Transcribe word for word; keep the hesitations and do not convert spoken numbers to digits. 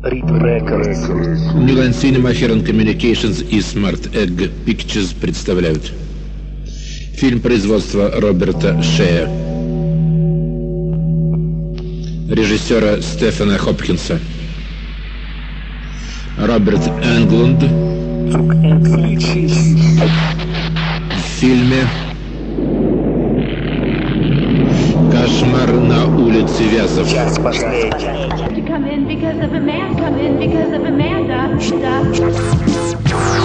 New Line Cinema, Heron Communications и Smart Egg Pictures представляют фильм производства Роберта Шея, режиссера Стефана Хопкинса. Роберт Энглунд в фильме «Кошмар на улице Вязов». Come in because of Amanda. Come in because of Amanda.